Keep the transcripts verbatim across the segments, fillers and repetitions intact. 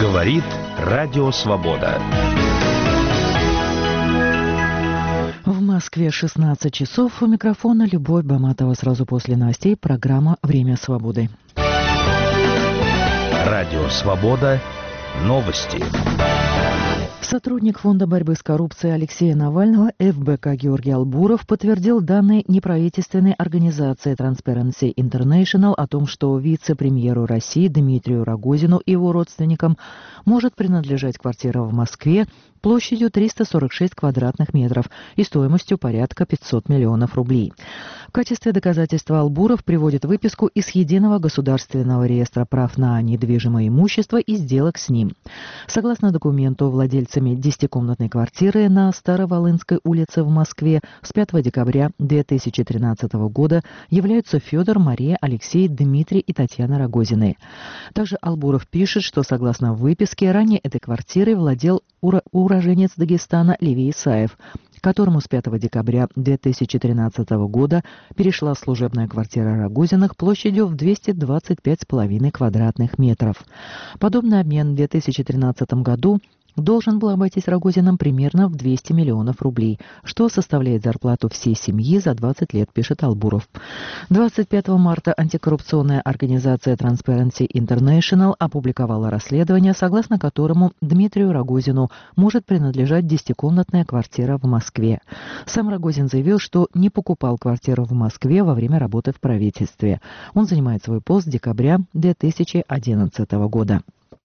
Говорит Радио Свобода. В Москве шестнадцать часов. У микрофона Любовь Баматова. Сразу после новостей программа «Время свободы». Радио Свобода. Новости. Сотрудник Фонда борьбы с коррупцией Алексея Навального эф бэ ка Георгий Албуров подтвердил данные неправительственной организации Transparency International о том, что вице-премьеру России Дмитрию Рогозину и его родственникам может принадлежать квартира в Москве площадью триста сорок шесть квадратных метров и стоимостью порядка пятьсот миллионов рублей. В качестве доказательства Албуров приводит выписку из Единого государственного реестра прав на недвижимое имущество и сделок с ним. Согласно документу, владельцами десятикомнатной квартиры на Староволынской улице в Москве с пятого декабря две тысячи тринадцатого года являются Федор, Мария, Алексей, Дмитрий и Татьяна Рогозины. Также Албуров пишет, что согласно выписке ранее этой квартирой владел ура- уроженец Дагестана Левий Исаев, которому с пятого декабря две тысячи тринадцатого года перешла служебная квартира Рогозиных площадью в двести двадцать пять с половиной квадратных метров. Подобный обмен в две тысячи тринадцатом году должен был обойтись Рогозиным примерно в двести миллионов рублей, что составляет зарплату всей семьи за двадцать лет, пишет Албуров. двадцать пятого марта антикоррупционная организация Transparency International опубликовала расследование, согласно которому Дмитрию Рогозину может принадлежать десятикомнатная квартира в Москве. Сам Рогозин заявил, что не покупал квартиру в Москве во время работы в правительстве. Он занимает свой пост с декабря две тысячи одиннадцатого года.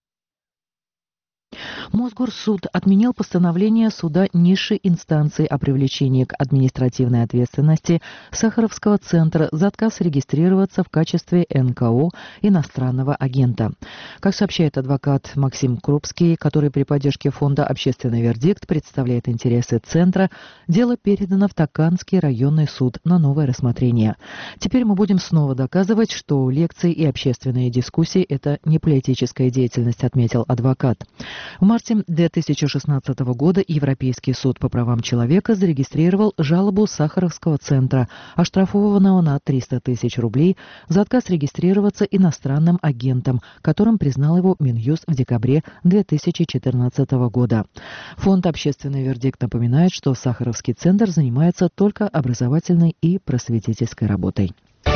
Мосгорсуд отменил постановление суда низшей инстанции о привлечении к административной ответственности Сахаровского центра за отказ регистрироваться в качестве эн ка о иностранного агента. Как сообщает адвокат Максим Крупский, который при поддержке фонда «Общественный вердикт» представляет интересы центра, дело передано в Токанский районный суд на новое рассмотрение. Теперь мы будем снова доказывать, что лекции и общественные дискуссии – это не политическая деятельность, отметил адвокат. В марте две тысячи шестнадцатого года Европейский суд по правам человека зарегистрировал жалобу Сахаровского центра, оштрафованного на триста тысяч рублей за отказ регистрироваться иностранным агентом, которым признал его Минюст в декабре две тысячи четырнадцатого года. Фонд «Общественный вердикт» напоминает, что Сахаровский центр занимается только образовательной и просветительской работой.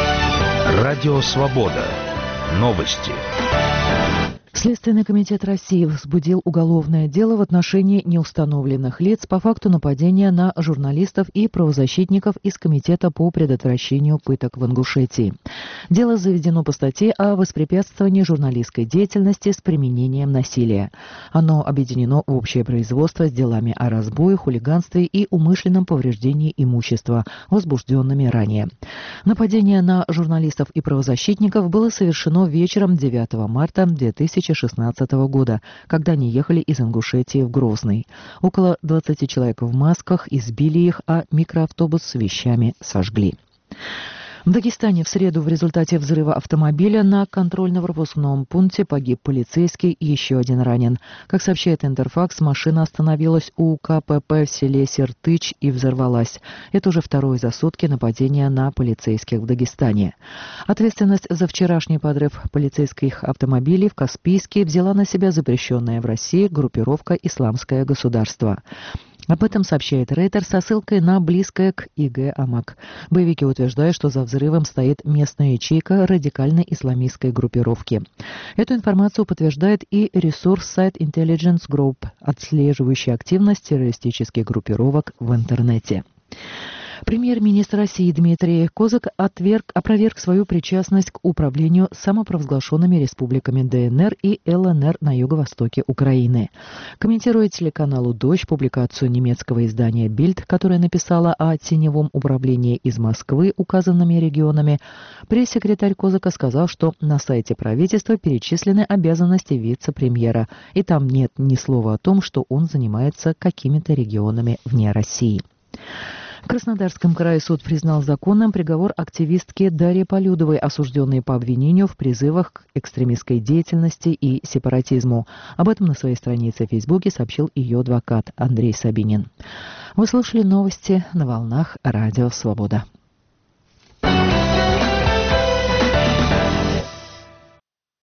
Радио Свобода. Новости. Следственный комитет России возбудил уголовное дело в отношении неустановленных лиц по факту нападения на журналистов и правозащитников из Комитета по предотвращению пыток в Ингушетии. Дело заведено по статье о воспрепятствовании журналистской деятельности с применением насилия. Оно объединено в общее производство с делами о разбое, хулиганстве и умышленном повреждении имущества, возбужденными ранее. Нападение на журналистов и правозащитников было совершено вечером девятого марта две тысячи шестнадцатого года, когда они ехали из Ингушетии в Грозный. Около двадцати человек в масках избили их, а микроавтобус с вещами сожгли. В Дагестане в среду в результате взрыва автомобиля на контрольно-пропускном пункте погиб полицейский и еще один ранен. Как сообщает Интерфакс, машина остановилась у ка пэ пэ в селе Сертыч и взорвалась. Это уже второе за сутки нападение на полицейских в Дагестане. Ответственность за вчерашний подрыв полицейских автомобилей в Каспийске взяла на себя запрещенная в России группировка «Исламское государство». Об этом сообщает Рейтер со ссылкой на близкое к и гэ Амак. Боевики утверждают, что за взрывом стоит местная ячейка радикальной исламистской группировки. Эту информацию подтверждает и ресурс сайт Intelligence Group, отслеживающий активность террористических группировок в интернете. Премьер-министр России Дмитрий Козак отверг, опроверг свою причастность к управлению самопровозглашенными республиками дэ эн эр и эл эн эр на юго-востоке Украины. Комментируя телеканалу «Дождь» публикацию немецкого издания «Бильд», которая написала о теневом управлении из Москвы указанными регионами, пресс-секретарь Козака сказал, что на сайте правительства перечислены обязанности вице-премьера, и там нет ни слова о том, что он занимается какими-то регионами вне России. В Краснодарском крае суд признал законным приговор активистки Дарьи Полюдовой, осужденной по обвинению в призывах к экстремистской деятельности и сепаратизму. Об этом на своей странице в Фейсбуке сообщил ее адвокат Андрей Сабинин. Вы слушали новости на волнах Радио Свобода.